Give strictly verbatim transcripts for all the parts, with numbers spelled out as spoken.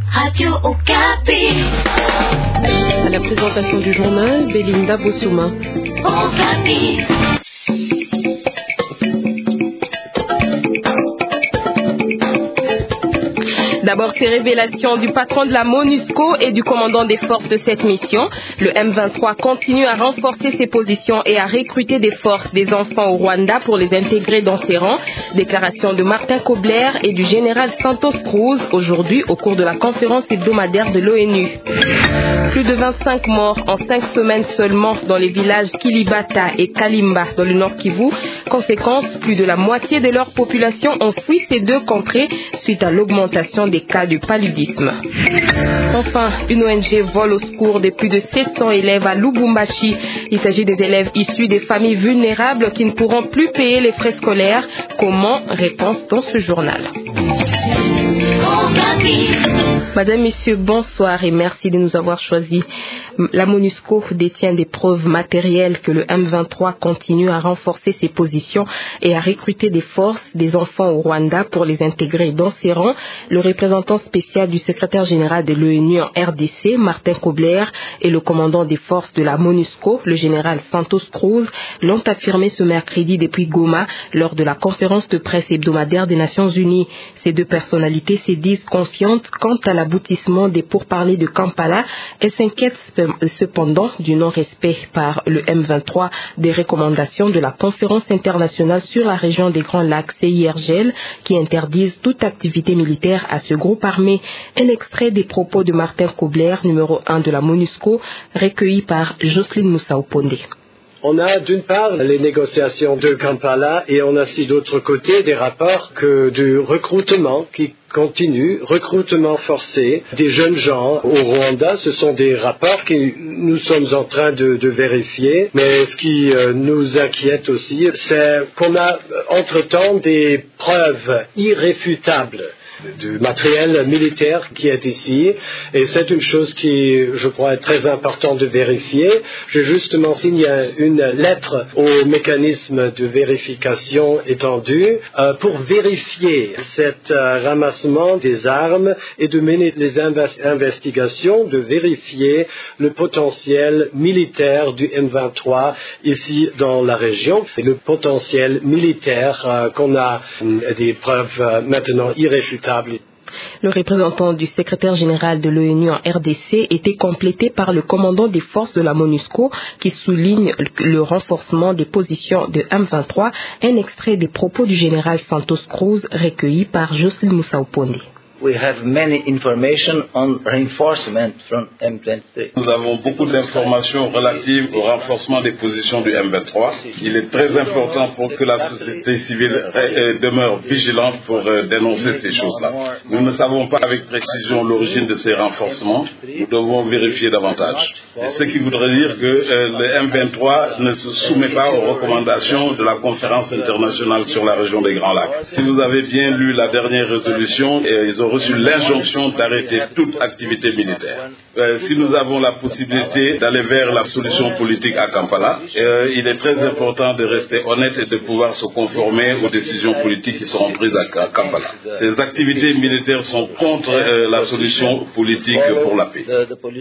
Radio Okapi. À la présentation du journal, Belinda Bossouma. Okapi. D'abord, ces révélations du patron de la MONUSCO et du commandant des forces de cette mission. Le M vingt-trois continue à renforcer ses positions et à recruter des forces des enfants au Rwanda pour les intégrer dans ses rangs. Déclaration de Martin Kobler et du général Santos Cruz aujourd'hui au cours de la conférence hebdomadaire de l'ONU. Plus de vingt-cinq morts en cinq semaines seulement dans les villages Kilibata et Kalimba dans le Nord Kivu. Conséquence, plus de la moitié de leur population ont fui ces deux contrées suite à l'augmentation des cas de paludisme. Enfin, une O N G vole au secours de plus de sept cents élèves à Lubumbashi. Il s'agit des élèves issus des familles vulnérables qui ne pourront plus payer les frais scolaires. Comment? Réponse dans ce journal. Madame, Monsieur, bonsoir et merci de nous avoir choisis. La MONUSCO détient des preuves matérielles que le M vingt-trois continue à renforcer ses positions et à recruter des forces des enfants au Rwanda pour les intégrer dans ses rangs. Le représentant spécial du secrétaire général de l'ONU en R D C, Martin Kobler, et le commandant des forces de la MONUSCO, le général Santos Cruz, l'ont affirmé ce mercredi depuis Goma lors de la conférence de presse hebdomadaire des Nations Unies. Ces deux personnalités se disent confiantes quant à l'aboutissement des pourparlers de Kampala. Elles s'inquiètent cependant du non-respect par le M vingt-trois des recommandations de la conférence internationale sur la région des Grands Lacs C I R G L qui interdisent toute activité militaire à ce groupe armé. Un extrait des propos de Martin Kobler, numéro un de la MONUSCO, recueilli par Jocelyne Moussa-Oponde. On a d'une part les négociations de Kampala et on a aussi d'autre côté des rapports que du recrutement qui continue, recrutement forcé des jeunes gens au Rwanda. Ce sont des rapports que nous sommes en train de, de vérifier. Mais ce qui euh, nous inquiète aussi, c'est qu'on a entre-temps des preuves irréfutables du matériel militaire qui est ici, et c'est une chose qui, je crois, est très importante de vérifier. J'ai justement signé une lettre au mécanisme de vérification étendu euh, pour vérifier cet euh, ramassement des armes et de mener les invest- investigations, de vérifier le potentiel militaire du M vingt-trois ici dans la région, et le potentiel militaire euh, qu'on a euh, des preuves euh, maintenant irréfutables. Le représentant du secrétaire général de l'ONU en R D C était complété par le commandant des forces de la MONUSCO qui souligne le renforcement des positions de M vingt-trois, un extrait des propos du général Santos Cruz recueilli par Jocelyne Moussa-Oponde. We have many information on reinforcement from M vingt-trois. Nous avons beaucoup d'informations relatives au renforcement des positions du M vingt-trois. Il est très important pour que la société civile demeure vigilante pour dénoncer ces choses-là. Nous ne savons pas avec précision l'origine de ces renforcements. Nous devons vérifier davantage. Et ce qui voudrait dire que euh, le M vingt-trois ne se soumet pas aux recommandations de la conférence internationale sur la région des Grands Lacs. Si vous avez bien lu la dernière résolution, euh, ils ont reçu l'injonction d'arrêter toute activité militaire. Euh, si nous avons la possibilité d'aller vers la solution politique à Kampala, euh, il est très important de rester honnête et de pouvoir se conformer aux décisions politiques qui seront prises à Kampala. Ces activités militaires sont contre euh, la solution politique pour la paix.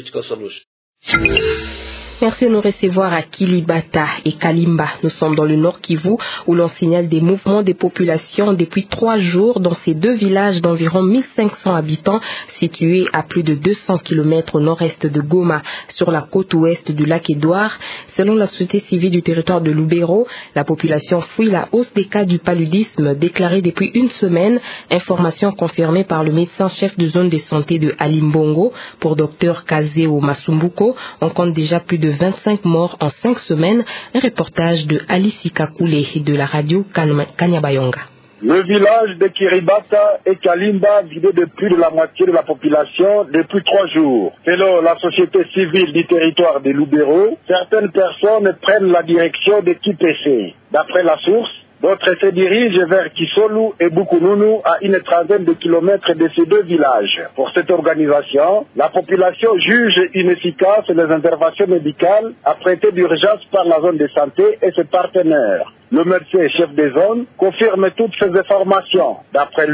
Merci de nous recevoir à Kilibata et Kalimba. Nous sommes dans le Nord Kivu où l'on signale des mouvements des populations depuis trois jours dans ces deux villages d'environ mille cinq cents habitants situés à plus de deux cents kilomètres au nord-est de Goma, sur la côte ouest du lac Édouard. Selon la société civile du territoire de Lubero, la population fuit la hausse des cas du paludisme déclarée depuis une semaine. Information confirmée par le médecin chef de zone de santé de Alimbongo. Pour docteur Kazeo Masumbuko, on compte déjà plus de vingt-cinq morts en cinq semaines. Un reportage de Alice Kakoulé de la radio Kanyabayonga. Le village de Kiribata et Kalimba vidé de plus de la moitié de la population depuis trois jours. Selon la société civile du territoire de Lubero, certaines personnes prennent la direction de Kipese. D'après la source, d'autres se dirigent vers Kisolu et Bukununu à une trentaine de kilomètres de ces deux villages. Pour cette organisation, la population juge inefficace les interventions médicales apprêtées d'urgence par la zone de santé et ses partenaires. Le médecin chef de zone confirme toutes ces informations. D'après lui,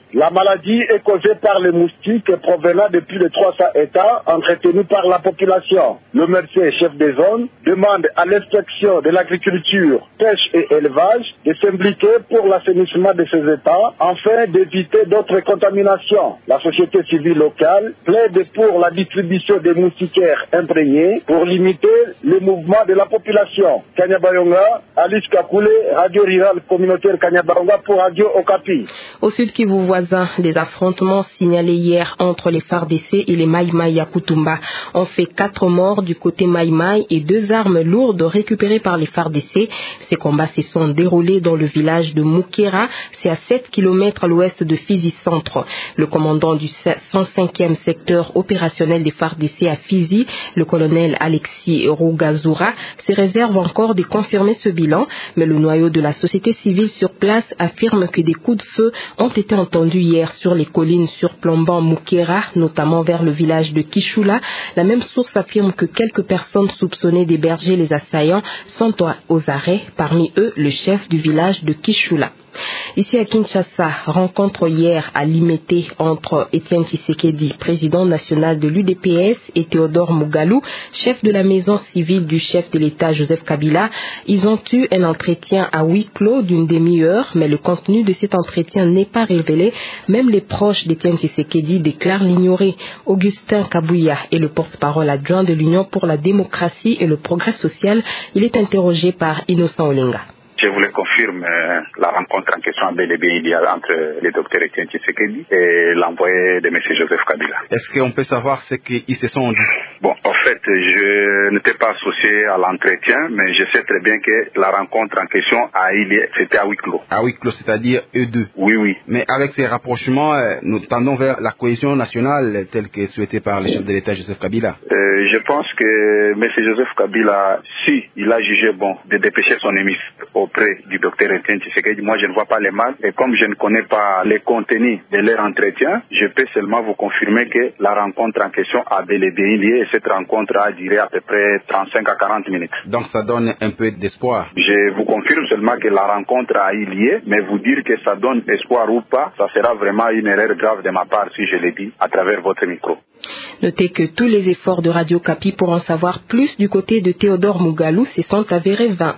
La maladie est causée par les moustiques provenant de plus de trois cents États entretenus par la population. Le M R C, chef des zones, demande à l'inspection de l'agriculture, pêche et élevage de s'impliquer pour l'assainissement de ces États afin d'éviter d'autres contaminations. La société civile locale plaide pour la distribution des moustiquaires imprégnés pour limiter le mouvement de la population. Kanyabayonga, Alice Kakoulé, Radio Rurale Communautaire Kanyabayonga pour Radio Okapi. Au sud Kivu voisin, des affrontements signalés hier entre les F A R D C et les Maï Maï à Kutumba ont fait quatre morts du côté Maï Maï et deux armes lourdes récupérées par les F A R D C. Ces combats se sont déroulés dans le village de Mukera, c'est à sept kilomètres à l'ouest de Fizi Centre. Le commandant du cent cinquième secteur opérationnel des F A R D C à Fizi, le colonel Alexis Rougazoura, se réserve encore de confirmer ce bilan, mais le noyau de la société civile sur place affirme que des coups de feu ont été entendus hier sur les collines surplombant Mukera, notamment vers le village de Kishula. La même source affirme que quelques personnes soupçonnées d'héberger les assaillants sont aux arrêts, parmi eux le chef du village de Kishula. Ici à Kinshasa, rencontre hier à Limete entre Étienne Tshisekedi, président national de l'U D P S, et Théodore Mugalu, chef de la maison civile du chef de l'État Joseph Kabila. Ils ont eu un entretien à huis clos d'une demi-heure, mais le contenu de cet entretien n'est pas révélé. Même les proches d'Étienne Tshisekedi déclarent l'ignorer. Augustin Kabouya est le porte-parole adjoint de l'Union pour la démocratie et le progrès social. Il est interrogé par Innocent Olenga. Je vous le confirme, euh, la rencontre en question a bel et bien il y a entre le docteur Étienne Tshisekedi et l'envoyé de M. Joseph Kabila. Est-ce qu'on peut savoir ce qu'ils se sont dit? Bon, en fait, je n'étais pas associé à l'entretien, mais je sais très bien que la rencontre en question a eu lieu, c'était à huis clos. À huis clos, c'est-à-dire eux deux? Oui, oui. Mais avec ces rapprochements, euh, nous tendons vers la cohésion nationale telle que souhaitée par le chef de l'État Joseph Kabila. Euh, je pense que M. Joseph Kabila, si il a jugé bon de dépêcher son émissaire auprès du docteur Étienne Tshisekedi, moi je ne vois pas les mal. Et comme je ne connais pas les contenus de leur entretien, je peux seulement vous confirmer que la rencontre en question a bel et bien lieu et cette rencontre a duré à peu près trente-cinq à quarante minutes. Donc ça donne un peu d'espoir. Je vous confirme seulement que la rencontre a eu lieu, mais vous dire que ça donne espoir ou pas, ça sera vraiment une erreur grave de ma part si je l'ai dit à travers votre micro. Notez que tous les efforts de Radio Kapi pour en savoir plus du côté de Théodore Mugalu se sont avérés vains.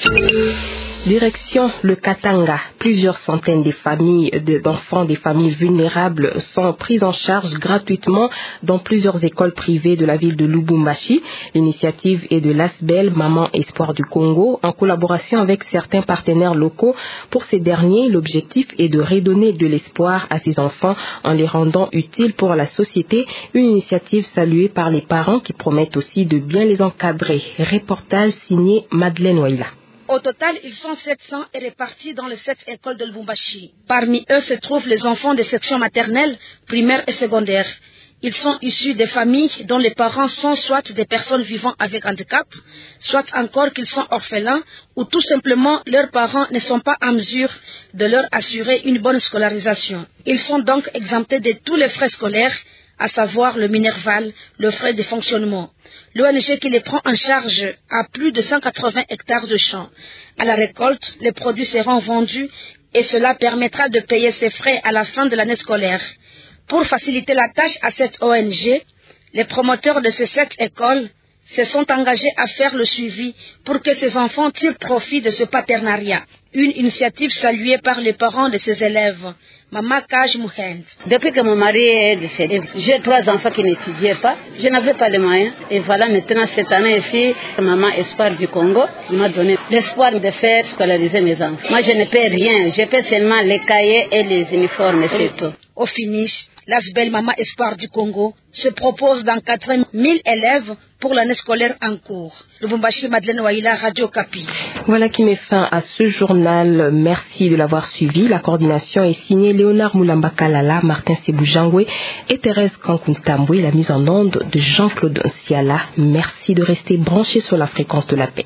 Direction le Katanga, plusieurs centaines de familles d'enfants des familles vulnérables sont prises en charge gratuitement dans plusieurs écoles privées de la ville de Lubumbashi. L'initiative est de l'A S B E L Maman Espoir du Congo en collaboration avec certains partenaires locaux. Pour ces derniers, l'objectif est de redonner de l'espoir à ces enfants en les rendant utiles pour la société. Une initiative saluée par les parents qui promettent aussi de bien les encadrer. Reportage signé Madeleine Waila. Au total, ils sont sept cents et répartis dans les sept écoles de Lubumbashi. Parmi eux se trouvent les enfants des sections maternelles, primaires et secondaires. Ils sont issus des familles dont les parents sont soit des personnes vivant avec handicap, soit encore qu'ils sont orphelins, ou tout simplement leurs parents ne sont pas en mesure de leur assurer une bonne scolarisation. Ils sont donc exemptés de tous les frais scolaires, à savoir le Minerval, le frais de fonctionnement. L'O N G qui les prend en charge a plus de cent quatre-vingts hectares de champs. À la récolte, les produits seront vendus et cela permettra de payer ces frais à la fin de l'année scolaire. Pour faciliter la tâche à cette O N G, les promoteurs de ces sept écoles se sont engagés à faire le suivi pour que ces enfants tirent profit de ce partenariat. Une initiative saluée par les parents de ces élèves. Maman Kaj Mouhend. Depuis que mon mari est décédé, j'ai trois enfants qui n'étudiaient pas. Je n'avais pas les moyens. Et voilà, maintenant, cette année ici, Maman Espoir du Congo m'a donné l'espoir de faire scolariser mes enfants. Moi, je ne paie rien. Je paie seulement les cahiers et les uniformes, c'est tout. Au finish, l'A S B E L Maman Espoir du Congo se propose d'encadrer mille élèves pour l'année scolaire en cours. Lubumbashi, Madeleine Waila, Radio Kapi. Voilà qui met fin à ce journal. Merci de l'avoir suivi. La coordination est signée Léonard Moulamba Kalala, Martin Sebujangwe et Thérèse Kankuntamwe. La mise en onde de Jean-Claude Siala. Merci de rester branchés sur la fréquence de la paix.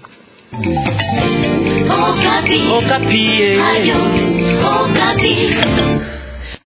Okapi. Okapi. Radio Okapi.